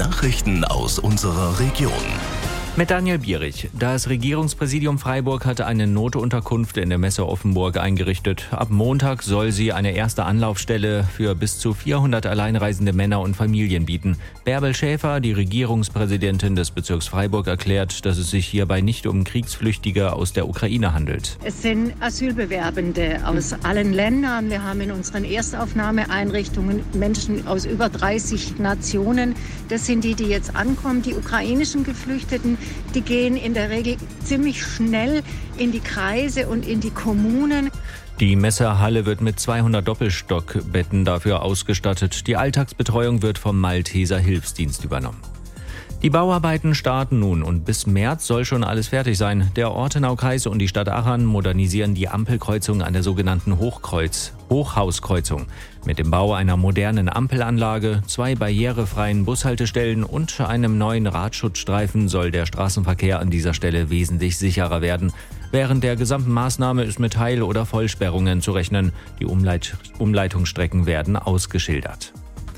Nachrichten aus unserer Region. Mit Daniel Bierich. Das Regierungspräsidium Freiburg hatte eine Notunterkunft in der Messe Offenburg eingerichtet. Ab Montag soll sie eine erste Anlaufstelle für bis zu 400 alleinreisende Männer und Familien bieten. Bärbel Schäfer, die Regierungspräsidentin des Bezirks Freiburg, erklärt, dass es sich hierbei nicht um Kriegsflüchtige aus der Ukraine handelt. Es sind Asylbewerbende aus allen Ländern. Wir haben in unseren Erstaufnahmeeinrichtungen Menschen aus über 30 Nationen. Das sind die jetzt ankommen. Die ukrainischen Geflüchteten, die gehen in der Regel ziemlich schnell in die Kreise und in die Kommunen. Die Messehalle wird mit 200 Doppelstockbetten dafür ausgestattet. Die Alltagsbetreuung wird vom Malteser Hilfsdienst übernommen. Die Bauarbeiten starten nun und bis März soll schon alles fertig sein. Der Ortenaukreis und die Stadt Aachen modernisieren die Ampelkreuzung an der sogenannten Hochhauskreuzung. Mit dem Bau einer modernen Ampelanlage, 2 barrierefreien Bushaltestellen und einem neuen Radschutzstreifen soll der Straßenverkehr an dieser Stelle wesentlich sicherer werden. Während der gesamten Maßnahme ist mit Teil- oder Vollsperrungen zu rechnen. Die Umleitungsstrecken werden ausgeschildert.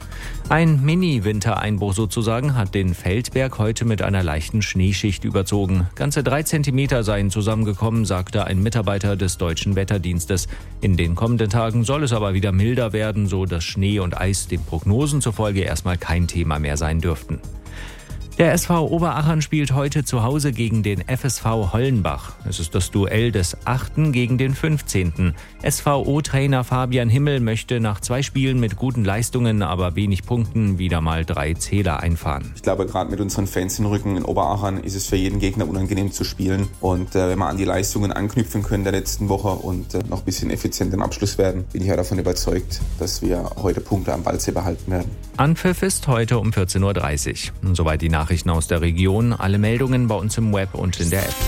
Ein Mini-Wintereinbruch sozusagen hat den Feldberg heute mit einer leichten Schneeschicht überzogen. Ganze 3 Zentimeter seien zusammengekommen, sagte ein Mitarbeiter des Deutschen Wetterdienstes. In den kommenden Tagen soll es aber wieder milder werden, so dass Schnee und Eis den Prognosen zufolge erstmal kein Thema mehr sein dürften. Der SV Oberachern spielt heute zu Hause gegen den FSV Hollenbach. Es ist das Duell des 8. gegen den 15. SVO-Trainer Fabian Himmel möchte nach 2 Spielen mit guten Leistungen, aber wenig Punkten wieder mal 3 Zähler einfahren. Ich glaube, gerade mit unseren Fans im Rücken in Oberachern ist es für jeden Gegner unangenehm zu spielen. Und wenn wir an die Leistungen anknüpfen können der letzten Woche und noch ein bisschen effizient im Abschluss werden, bin ich ja davon überzeugt, dass wir heute Punkte am Ballzeh behalten werden. Anpfiff ist heute um 14.30 Uhr. Soweit die Nachrichten aus der Region. Alle Meldungen bei uns im Web und in der App.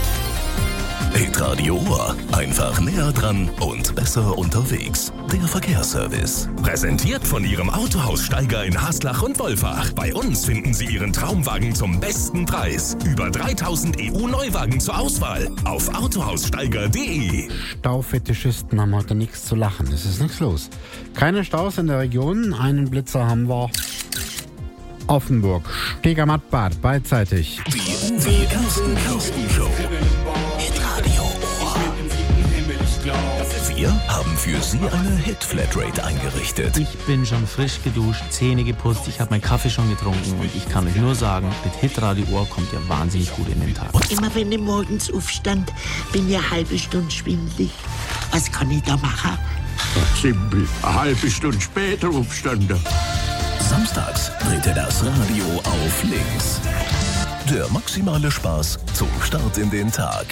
Hitradio Ohr. Einfach näher dran und besser unterwegs. Der Verkehrsservice. Präsentiert von Ihrem Autohaus Steiger in Haslach und Wolfach. Bei uns finden Sie Ihren Traumwagen zum besten Preis. Über 3000 EU-Neuwagen zur Auswahl. Auf autohaussteiger.de. Staufetischisten haben heute nichts zu lachen. Es ist nichts los. Keine Staus in der Region. Einen Blitzer haben wir. Offenburg, Stegermatt-Bad, beidseitig. Die Uwe Carsten-Show. Hitradio Ohr. Wir haben für Sie eine Hit-Flatrate eingerichtet. Ich bin schon frisch geduscht, Zähne geputzt, ich habe meinen Kaffee schon getrunken und ich kann euch nur sagen, mit Hitradio Ohr kommt ihr wahnsinnig gut in den Tag. Immer wenn ich morgens aufstand, bin ich eine halbe Stunde schwindelig. Was kann ich da machen? Simpel, eine halbe Stunde später aufstanden. Samstags dreht er das Radio auf links. Der maximale Spaß zum Start in den Tag.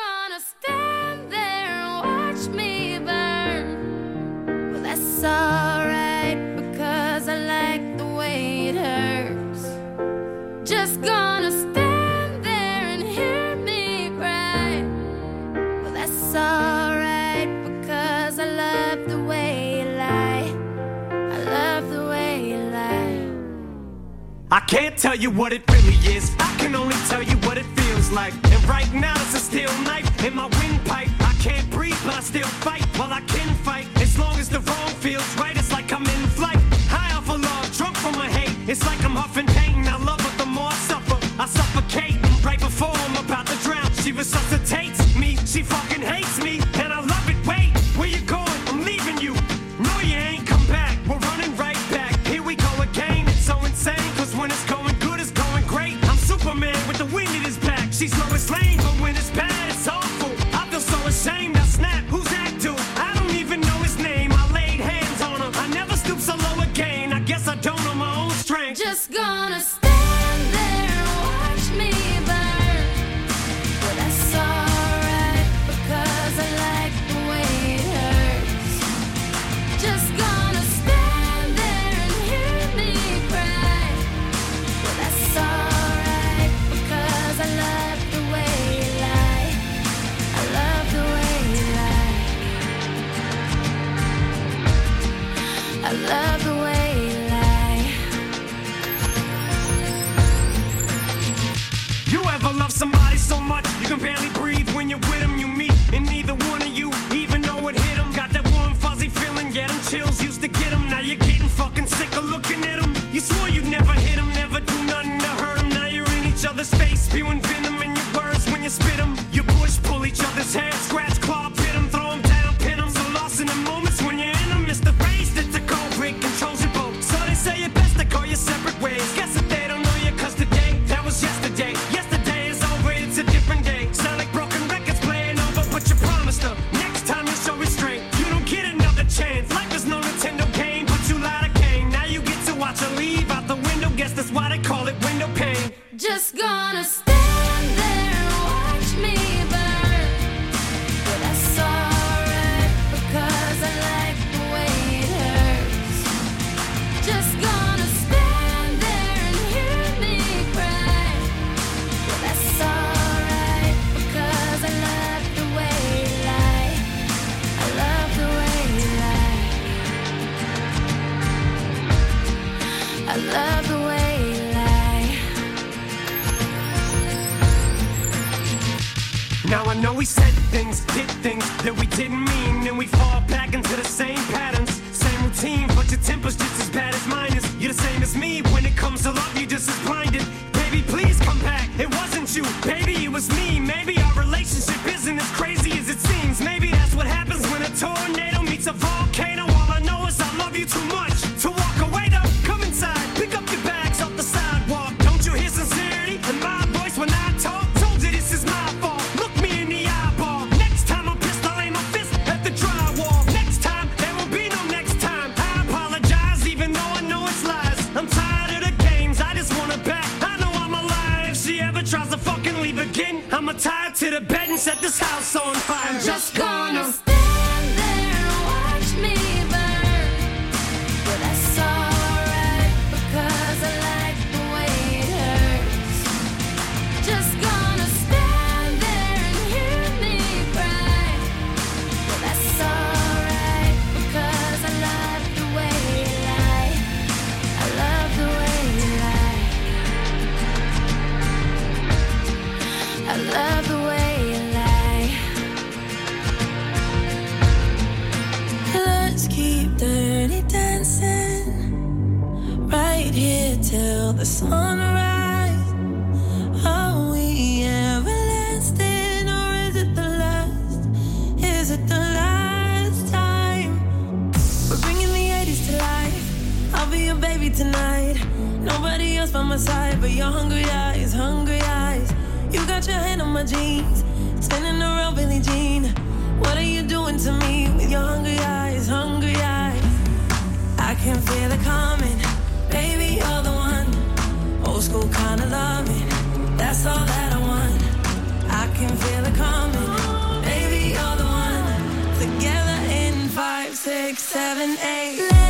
I can't tell you what it really is. I can only tell you what it feels like. And right now it's a steel knife in my windpipe. I can't breathe, but I still fight. While I can fight, as long as the wrong feels right, it's like I'm in flight. High off of love, drunk from my hate. It's like I'm huffing pain. I love her, the more I suffer, I suffocate. Right before I'm about to drown, she resuscitates me. She fucking hates me, and I love it. Wait, where you going? I'm leaving you. No, you ain't come back. We're running right back. Here we go again. It's so insane. When it's going good, it's going great. I'm Superman with the wind in his back. She's Lois Lane, but when it's bad, it's awful. I feel so ashamed. I snap. Who's that dude? I don't even know his name. I laid hands on him. I never stoop so low again. I guess I don't know my own strength. Just gonna stand there and watch me burn. But that's alright because I like the way it hurts. Just gonna stand there and hear me cry. That's alright because I love the way you lie. I love the way you lie. I love the way you lie. You ever love somebody so much you can barely breathe when you're with them? You meet and neither one of you even know it hit them. Got that warm fuzzy feeling, get them chills used to get them. Now you're getting fucking sick of looking at them. You swore you'd never hit them, never do nothing other's face, spewing venom in your words when you spit them. You push, pull each other's hair, scratch, claw, pit them, throw them down, pin them. So lost in the moments when you're in them, it's the phrase that's a cold break, controls your boat. So they say it best to call you separate ways. Guess that they don't know you, cause today, that was yesterday. Yesterday is over, it's a different day. Sound like broken records playing over, but you promised them. Next time you show restraint, you don't get another chance. Life is no Nintendo game, but you lied to Kane. Now you get to watch her leave out the window, guess that's why they call it window pane. Just gonna stand there and watch me burn. But that's alright, because I like the way it hurts. Just gonna stand there and hear me cry. But that's alright, because I love the way you lie. I love the way you lie. I love the way you lie. Now I know we said things, did things that we didn't mean, and we fall back into the same patterns, same routine, but your temper's just as bad as mine is. You're the same as me, when it comes to love, you're just as blinded. Baby, please come back, it wasn't you, baby, it was me. Maybe our relationship isn't as crazy as it seems. Maybe that's what happens when a tornado meets a volcano. All I know is I love you too much to walk away though. Come inside, pick up your bags off the sidewalk. Don't you hear sincerity in my voice when I talk? Told you this is my fault. Look me in the eyeball. Next time I'm pissed, I'll aim my fist at the drywall. Next time, there won't be no next time. I apologize, even though I know it's lies. I'm tired of the games, I just want her back. I know I'm alive. If she ever tries to fucking leave again, I'ma tie her to the bed and set this house on fire. I'm just gonna stand there and watch me burn. But that's alright, because I like the way it hurts. Just gonna stand there and hear me cry. But that's alright, because I love the way you lie. I love the way you lie. I love the way you lie. Let's keep dirty dancing right here till the sunrise. Are we everlasting, or is it the last? Is it the last time? We're bringing the 80s to life. I'll be your baby tonight. Nobody else by my side but your hungry eyes, hungry eyes. You got your hand on my jeans, spinning around Billie Jean. What are you doing to me with your hungry eyes, hungry eyes? I can feel it coming, baby, you're the one. Old school kind of loving, that's all that I want. I can feel it coming, baby, you're the one. Together in 5, 6, 7, 8.